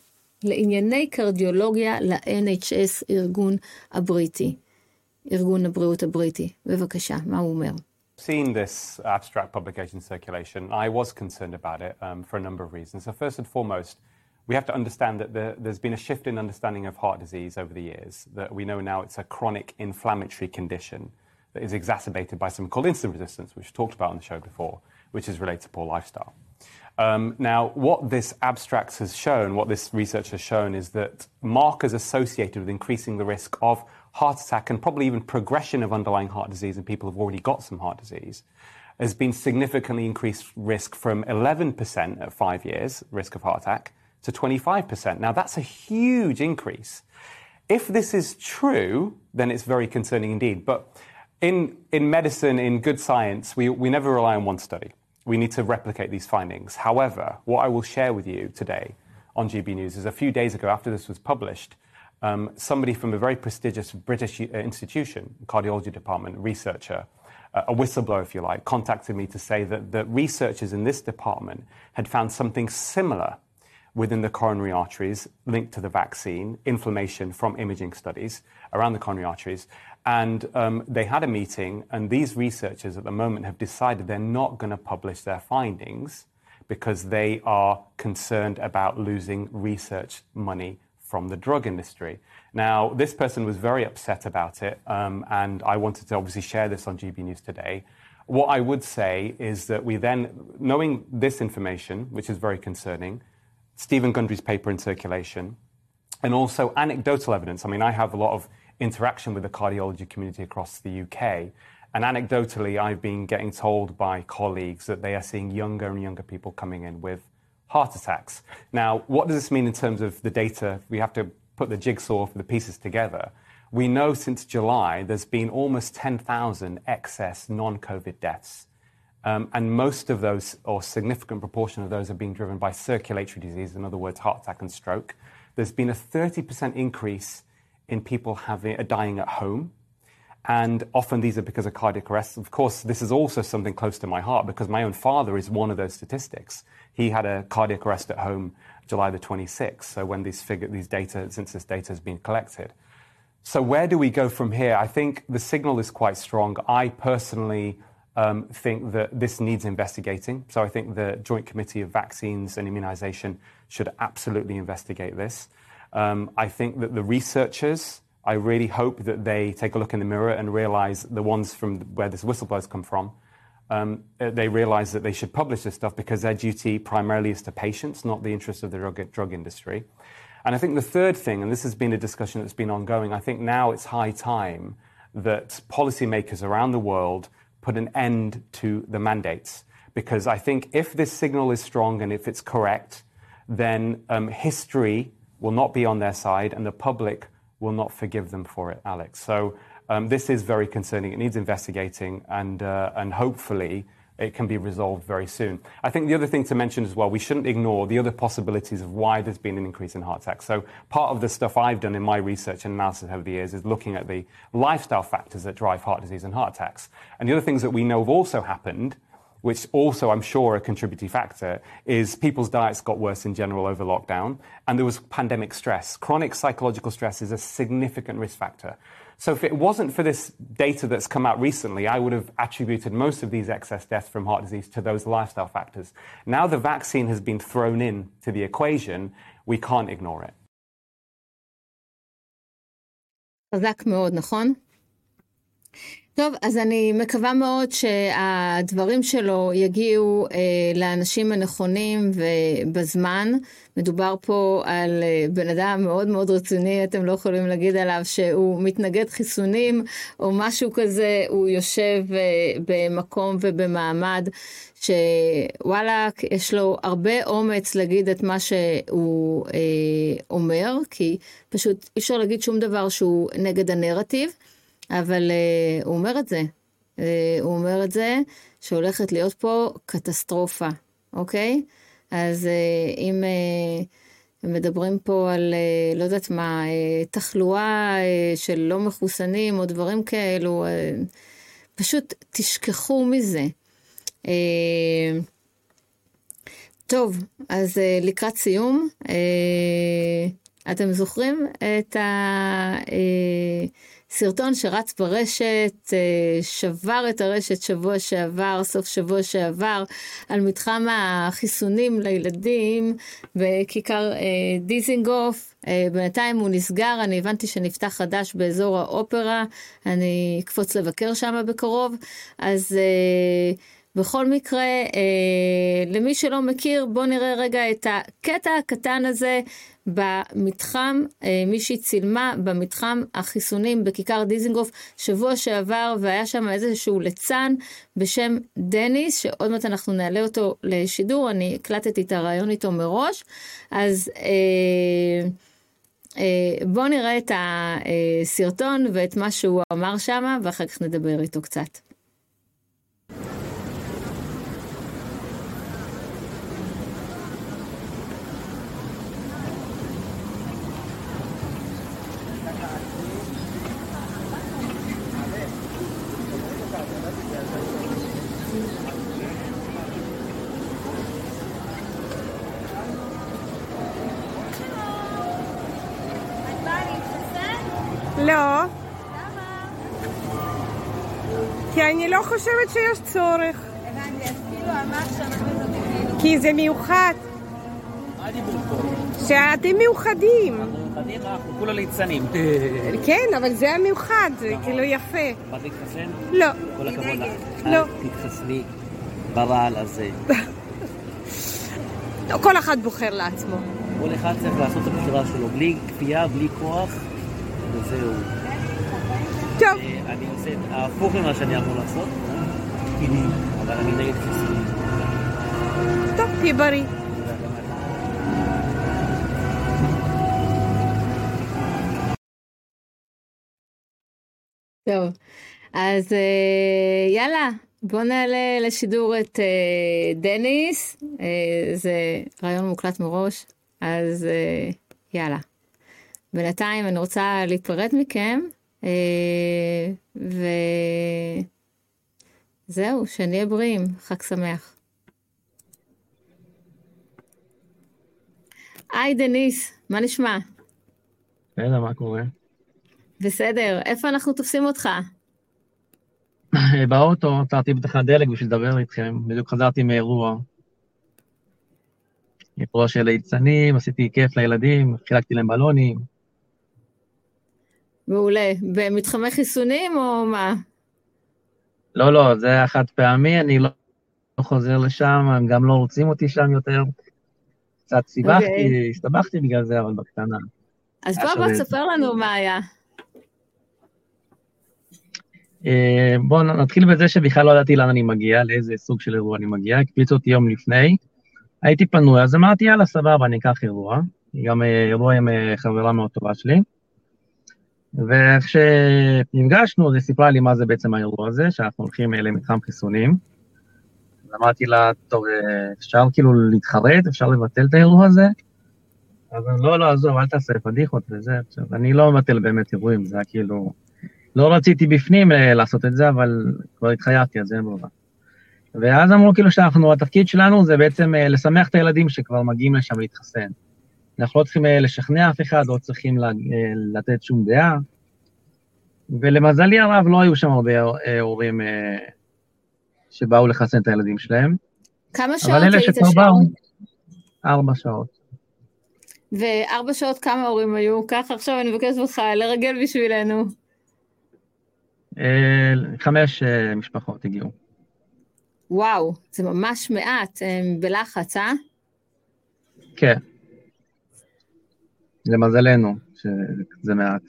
לענייני קרדיולוגיה ל-אן אייץ' אס, ארגון הבריטי, ארגון הבריאות הבריטי. בבקשה, מה הוא אומר? Seen this abstract publication circulation, I was concerned about it um, for a number of reasons. So first and foremost, we have to understand that the, there's been a shift in understanding of heart disease over the years, that we know now it's a chronic inflammatory condition that is exacerbated by something called insulin resistance, which we talked about on the show before, which is related to poor lifestyle. Um, now, what this abstract has shown, what this research has shown, is that markers associated with increasing the risk of heart attack and probably even progression of underlying heart disease in people who've already got some heart disease has been significantly increased risk from eleven percent at five years, risk of heart attack, to twenty-five percent. Now, that's a huge increase. If this is true, then it's very concerning indeed. But in, in medicine, in good science, we, we never rely on one study. We need to replicate these findings. However, what I will share with you today on G B News is a few days ago after this was published, um, somebody from a very prestigious British institution, cardiology department, researcher, uh, a whistleblower, if you like, contacted me to say that the researchers in this department had found something similar within the coronary arteries linked to the vaccine, inflammation from imaging studies around the coronary arteries. And um, they had a meeting, and these researchers at the moment have decided they're not going to publish their findings because they are concerned about losing research money from the drug industry. Now, this person was very upset about it, um, and I wanted to obviously share this on G B News today. What I would say is that we then, knowing this information, which is very concerning, Stephen Gundry's paper in circulation, and also anecdotal evidence. I mean, I have a lot of interaction with the cardiology community across the U K, and anecdotally, I've been getting told by colleagues that they are seeing younger and younger people coming in with heart attacks. Now, what does this mean in terms of the data? We have to put the jigsaw for the pieces together. We know since July, there's been almost ten thousand excess non-COVID deaths. Um, and most of those, or significant proportion of those, are being driven by circulatory disease, in other words, heart attack and stroke. There's been a thirty percent increase in people having, uh, dying at home. And often these are because of cardiac arrest. Of course, this is also something close to my heart because my own father is one of those statistics. He had a cardiac arrest at home July the twenty-sixth, so when these figure, these data, since this data has been collected. So where do we go from here? I think the signal is quite strong. I personally um, think that this needs investigating. So I think the Joint Committee of Vaccines and Immunisation should absolutely investigate this. Um, I think that the researchers, I really hope that they take a look in the mirror and realise, the ones from where this whistleblowers come from, um, they realise that they should publish this stuff because their duty primarily is to patients, not the interests of the drug, drug industry. And I think the third thing, and this has been a discussion that's been ongoing, I think now it's high time that policymakers around the world put an end to the mandates. Because I think if this signal is strong and if it's correct, then um, history will not be on their side and the public will not forgive them for it, Alex. So um, this is very concerning. It needs investigating, and uh, and hopefully it can be resolved very soon. I think the other thing to mention as well, we shouldn't ignore the other possibilities of why there's been an increase in heart attacks. So part of the stuff I've done in my research and analysis over the years is looking at the lifestyle factors that drive heart disease and heart attacks. And the other things that we know have also happened which also I'm sure a contributing factor, is people's diets got worse in general over lockdown, and there was pandemic stress. Chronic psychological stress is a significant risk factor. So if it wasn't for this data that's come out recently, I would have attributed most of these excess deaths from heart disease to those lifestyle factors. Now the vaccine has been thrown in to the equation, we can't ignore it. חזק מאוד, נכון? טוב, אז אני מקווה מאוד שהדברים שלו יגיעו אה, לאנשים הנכונים ובזמן. מדובר פה על אה, בן אדם מאוד מאוד רציני, אתם לא יכולים להגיד עליו שהוא מתנגד חיסונים או משהו כזה, הוא יושב אה, במקום ובמעמד שוואלה, יש לו הרבה אומץ להגיד את מה שהוא אה, אומר, כי פשוט אי אפשר להגיד שום דבר שהוא נגד הנרטיב, אבל uh, הוא אומר את זה, uh, הוא אומר את זה, שהולכת להיות פה קטסטרופה, אוקיי? אז uh, אם uh, מדברים פה על, uh, לא יודעת מה, uh, תחלואה uh, של לא מחוסנים או דברים כאלו, uh, פשוט תשכחו מזה. Uh, טוב, אז uh, לקראת סיום, uh, אתם זוכרים את ה... Uh, סרטון שרץ ברשת, שבר את הרשת שבוע שעבר, סוף שבוע שעבר, על מתחם החיסונים לילדים בכיכר דיזינגוף. בינתיים הוא נסגר, אני הבנתי שנפתח חדש באזור האופרה, אני אקפוץ לבקר שם בקרוב. אז בכל מקרה, למי שלא מכיר, בוא נראה רגע את הקטע הקטן הזה במתחם, מישהי צילמה במתחם החיסונים בכיכר דיזינגוף שבוע שעבר, והיה שם איזשהו ליצן בשם דניס, שעוד מעט אנחנו נעלה אותו לשידור, אני הקלטתי את הרעיון איתו מראש. אז אה, אה, בוא נראה את הסרטון ואת מה שהוא אמר שם, ואחר כך נדבר איתו קצת. לא. כי אני לא חושבת שיש צורך. הבנתי, אז כאילו אמר שאנחנו זוכרים. כי זה מיוחד. מה דיבור פה? שאתם מיוחדים. מיוחדים, אנחנו כולה ליצנים. כן, אבל זה המיוחד, זה כאילו יפה. מה זה להתחסן? לא. כל הכבוד לך. לא. תתחסני ברעל הזה. כל אחד בוחר לעצמו. כל אחד צריך לעשות את הבחירה שלו, בלי כפייה, בלי כוח. וזהו. טוב. אני עושה את ההפוך ממה שאני אמור לעשות, אבל אני נגד חיסונים. טוב, תהיה בריא. טוב, אז יאללה, בוא נעלה לשידור את דניס. זה רעיון מוקלט מראש, אז יאללה. בינתיים אני רוצה להיפרד מכם, וזהו, שנהיה בריאים, חג שמח. היי דניס, מה נשמע? בסדר, מה קורה? בסדר, איפה אנחנו תופסים אותך? באוטו, עצרתי בתחנת דלק בשביל לדבר איתכם, בדיוק חזרתי מאירוע. אירוע של ליצנים, עשיתי כיף לילדים, חילקתי להם בלונים. מעולה. במתחמי חיסונים או מה? לא, לא, זה היה חד פעמי, אני לא, לא חוזר לשם, הם גם לא רוצים אותי שם יותר. קצת סיבכתי, okay. הסתבכתי בגלל זה, אבל בקטנה. אז בוא בוא תספר לנו מה היה. בואו נתחיל בזה שבכלל לא ידעתי לאן אני מגיע, לאיזה סוג של אירוע אני מגיע, הקפיצו אותי יום לפני, הייתי פנוי, אז אמרתי, יאללה, סבבה, אני אקח אירוע, גם אירוע עם חברה מאוד טובה שלי, ואיך שנפגשנו, זה סיפרה לי מה זה בעצם האירוע הזה, שאנחנו הולכים למתחם חיסונים, אז אמרתי לה, טוב, אפשר כאילו להתחרט, אפשר לבטל את האירוע הזה, אז לא, לא, עזוב, אל תעשה פדיחות וזה, עכשיו, אני לא מבטל באמת אירועים, זה היה כאילו, לא רציתי בפנים לעשות את זה, אבל כבר התחייבתי, אז אין ברירה. ואז אמרו כאילו שאנחנו, התפקיד שלנו זה בעצם לשמח את הילדים שכבר מגיעים לשם להתחסן. אנחנו לא צריכים לשכנע אף אחד, לא צריכים לתת שום דעה, ולמזלי הרב לא היו שם הרבה הורים שבאו לחסן את הילדים שלהם. כמה שעות היית שם? ארבע שעות. וארבע שעות כמה הורים היו? ככה עכשיו אני מבקש אותך לרגל בשבילנו. חמש משפחות הגיעו. וואו, זה ממש מעט, בלחץ, אה? כן. למזלנו שזה מעט.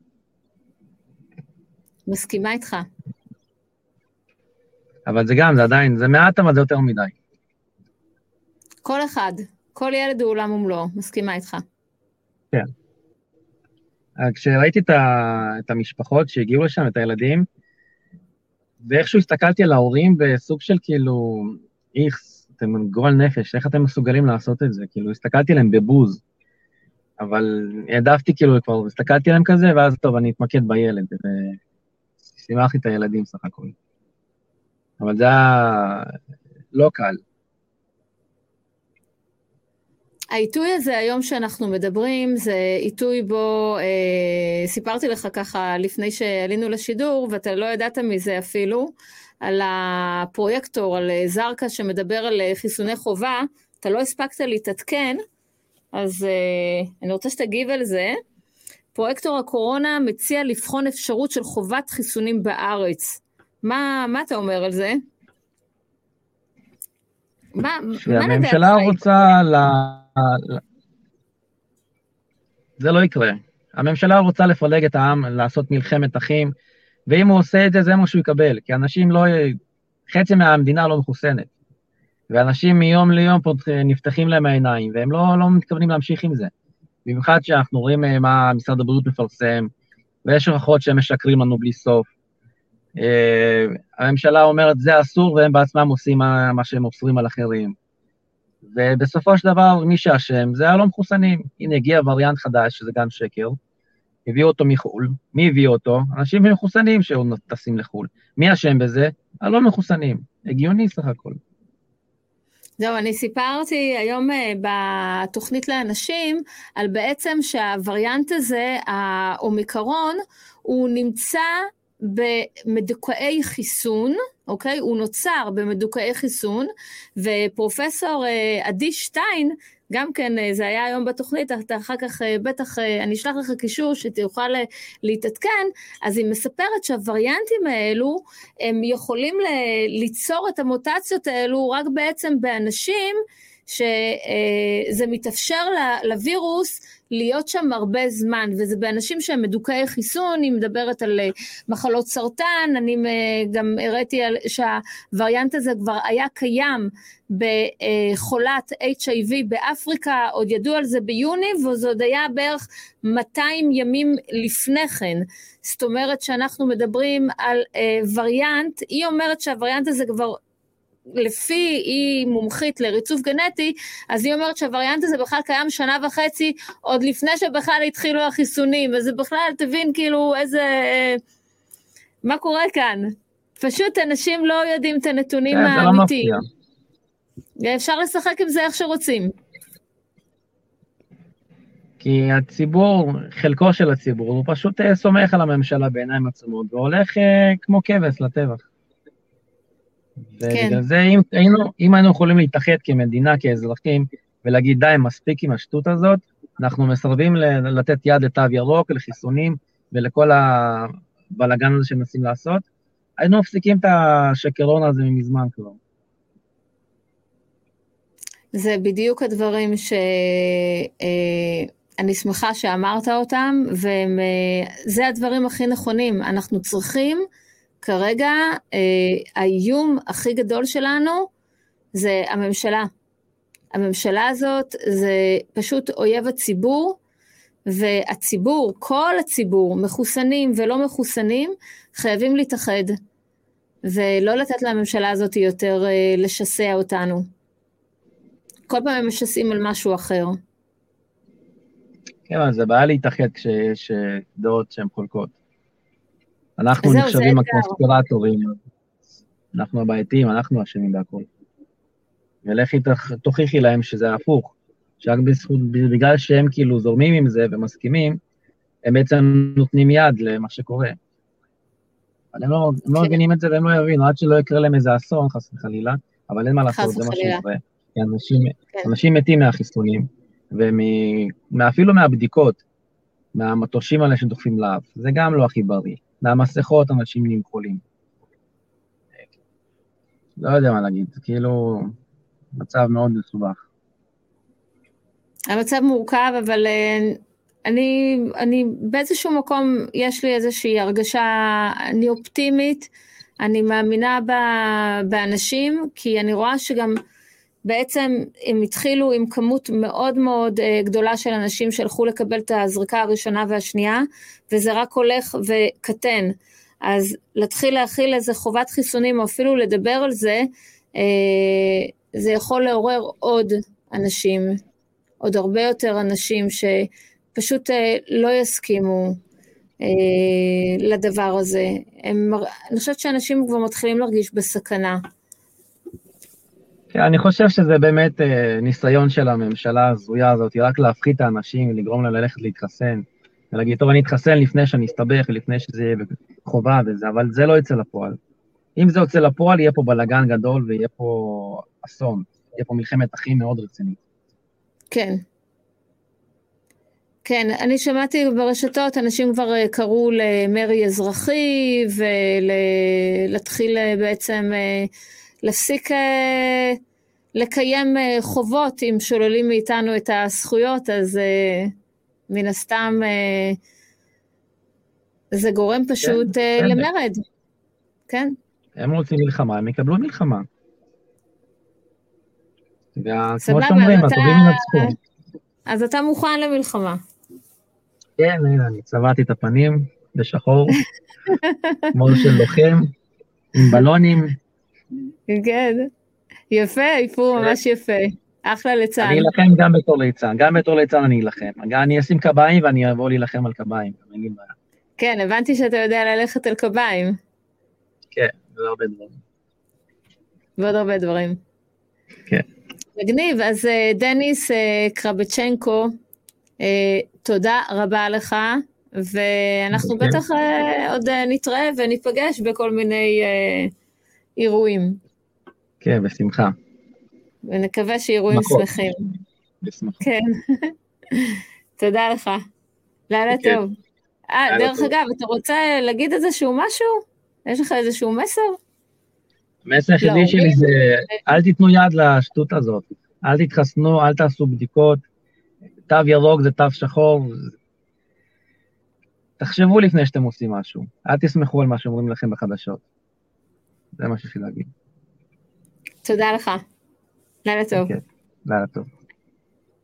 מסכימה איתך. אבל זה גם, זה עדיין, זה מעט, אבל זה יותר מדי. כל אחד, כל ילד הוא עולם ומלואו, מסכימה איתך. כן. כשראיתי את, ה, את המשפחות שהגיעו לשם, את הילדים, ואיכשהו הסתכלתי על ההורים בסוג של כאילו, איכס, אתם גועל נפש, איך אתם מסוגלים לעשות את זה? כאילו, הסתכלתי עליהם בבוז, אבל העדפתי כאילו כבר, הסתכלתי עליהם כזה, ואז טוב, אני אתמקד בילד, ושימחתי את הילדים סך הכל. אבל זה היה לא קל. העיתוי הזה היום שאנחנו מדברים, זה עיתוי בו, אה, סיפרתי לך ככה לפני שעלינו לשידור, ואתה לא ידעת מזה אפילו, על הפרויקטור, על זרקה שמדבר על חיסוני חובה, אתה לא הספקת להתעדכן, אז אה, אני רוצה שתגיב על זה. פרויקטור הקורונה מציע לבחון אפשרות של חובת חיסונים בארץ. מה, מה אתה אומר על זה? מה, שהממשלה רוצה ל... זה לא יקרה. הממשלה רוצה לפלג את העם, לעשות מלחמת אחים, ואם הוא עושה את זה, זה מה שהוא יקבל, כי אנשים לא... חצי מהמדינה לא מחוסנת, ואנשים מיום ליום נפתחים להם העיניים, והם לא, לא מתכוונים להמשיך עם זה. במיוחד שאנחנו רואים מה משרד הבריאות מפרסם, ויש הוכחות שהם משקרים לנו בלי סוף. הממשלה אומרת, זה אסור, והם בעצמם עושים מה, מה שהם אוסרים על אחרים. ובסופו של דבר, מי שאשם, זה הלא מחוסנים. הנה, הגיע וריאנט חדש, שזה גם שקר, הביאו אותו מחול. מי הביא אותו? אנשים מחוסנים שטסים לחול. מי אשם בזה? הלא מחוסנים. הגיוני סך הכל. זהו, אני סיפרתי היום בתוכנית לאנשים, על בעצם שהווריאנט הזה, האומיקרון, הוא נמצא במדוכאי חיסון, אוקיי? הוא נוצר במדוכאי חיסון, ופרופסור עדי שטיין, גם כן, זה היה היום בתוכנית, אתה אחר כך, בטח, אני אשלח לך קישור שתוכל להתעדכן, אז היא מספרת שהווריאנטים האלו, הם יכולים ליצור את המוטציות האלו, רק בעצם באנשים, שזה מתאפשר לווירוס להיות שם הרבה זמן, וזה באנשים שהם מדוכאי חיסון, אני מדברת על מחלות סרטן, אני גם הראיתי שהווריאנט הזה כבר היה קיים בחולת אייץ' איי וי באפריקה, עוד ידעו על זה ביוני, וזה עוד היה בערך מאתיים ימים לפני כן, זאת אומרת שאנחנו מדברים על וריאנט, היא אומרת שהווריאנט הזה כבר, לפי היא מומחית לריצוף גנטי, אז היא אומרת שהווריאנט הזה בכלל קיים שנה וחצי, עוד לפני שבכלל התחילו החיסונים, וזה בכלל תבין כאילו איזה, מה קורה כאן? פשוט אנשים לא יודעים את הנתונים האמיתיים. אפשר לשחק עם זה איך שרוצים. כי הציבור, חלקו של הציבור, הוא פשוט סומך על הממשלה בעיניים עצמות, והולך כמו כבש לטבח. ובגלל זה, אם היינו, אם היינו יכולים להתאחד כמדינה, כאזרחים, ולהגיד די, מספיק עם השטות הזאת, אנחנו מסרבים לתת יד לתו ירוק, לחיסונים, ולכל הבלגן הזה שמנסים לעשות, היינו מפסיקים את השקרון הזה מזמן כבר. זה בדיוק הדברים שאני שמחה שאמרת אותם, וזה הדברים הכי נכונים. אנחנו צריכים, כרגע, האיום הכי גדול שלנו זה הממשלה. הממשלה הזאת זה פשוט אויב הציבור, והציבור, כל הציבור, מחוסנים ולא מחוסנים, חייבים להתאחד, ולא לתת לממשלה הזאת יותר לשסע אותנו. כל פעם הם משסעים על משהו אחר. כן, זה בעיה להתאחד כשיש דעות שהן חולקות. אנחנו נחשבים הקונספירטורים. אנחנו הבעייתיים, אנחנו אשמים בהכל. ולכי תוכיחי להם שזה הפוך, שרק בזכות, בגלל שהם כאילו זורמים עם זה ומסכימים, הם בעצם נותנים יד למה שקורה. אבל הם לא, הם לא מבינים את זה והם לא יבינו, עד שלא יקרה להם איזה אסון, חס וחלילה, אבל אין מה לעשות, זה מה שקורה. כי אנשים, אנשים מתים מהחיסונים, ואפילו מהבדיקות, מהמטושים האלה שדוחפים לאף, זה גם לא הכי בריא. מהמסכות אנשים נהיים חולים. לא יודע מה להגיד, זה כאילו מצב מאוד מסובך. המצב מורכב, אבל אני, אני באיזשהו מקום, יש לי איזושהי הרגשה, אני אופטימית, אני מאמינה באנשים, כי אני רואה שגם בעצם הם התחילו עם כמות מאוד מאוד גדולה של אנשים שהלכו לקבל את הזריקה הראשונה והשנייה, וזה רק הולך וקטן. אז להתחיל להכיל איזה חובת חיסונים, או אפילו לדבר על זה, זה יכול לעורר עוד אנשים, עוד הרבה יותר אנשים שפשוט לא יסכימו לדבר הזה. הם, אני חושבת שאנשים כבר מתחילים להרגיש בסכנה. אני חושב שזה באמת ניסיון של הממשלה הזויה הזאת, רק להפחית את האנשים ולגרום להם ללכת להתחסן, ולהגיד, טוב, אני אתחסן לפני שאני אסתבך, לפני שזה יהיה חובה וזה, אבל זה לא יצא לפועל. אם זה יוצא לפועל, יהיה פה בלגן גדול ויהיה פה אסון, יהיה פה מלחמת אחים מאוד רצינית. כן. כן, אני שמעתי ברשתות, אנשים כבר קראו למרי אזרחי, ולהתחיל בעצם להפסיק לקיים חובות, אם שוללים מאיתנו את הזכויות, אז מן הסתם זה גורם פשוט כן, למרד. כן. הם רוצים מלחמה, הם יקבלו מלחמה. כמו שאומרים, הטובים ינצחו. אז אתה מוכן למלחמה. כן, אני צבעתי את הפנים בשחור, כמו של לוחם, עם בלונים. כן, יפה, איפור ממש יפה. אחלה ליצן. אני אלחם גם בתור ליצן, גם בתור ליצן אני אלחם. אני אשים קביים ואני אבוא להילחם על קביים. כן, הבנתי שאתה יודע ללכת על קביים. כן, ועוד הרבה דברים. ועוד הרבה דברים. כן. מגניב, אז דניס קרבצ'נקו, תודה רבה לך, ואנחנו בטח עוד נתראה וניפגש בכל מיני אירועים. כן, בשמחה. ונקווה שאירועים שמחים. בשמחה. כן. תודה לך. לילה טוב. אה, דרך אגב, אתה רוצה להגיד איזשהו משהו? יש לך איזשהו מסר? המסר שלי שלי זה, אל תיתנו יד לשטות הזאת. אל תתחסנו, אל תעשו בדיקות. תו ירוק זה תו שחור. תחשבו לפני שאתם עושים משהו. אל תסמכו על מה שאומרים לכם בחדשות. זה מה שיש לי להגיד. תודה לך. לילה טוב. לילה טוב.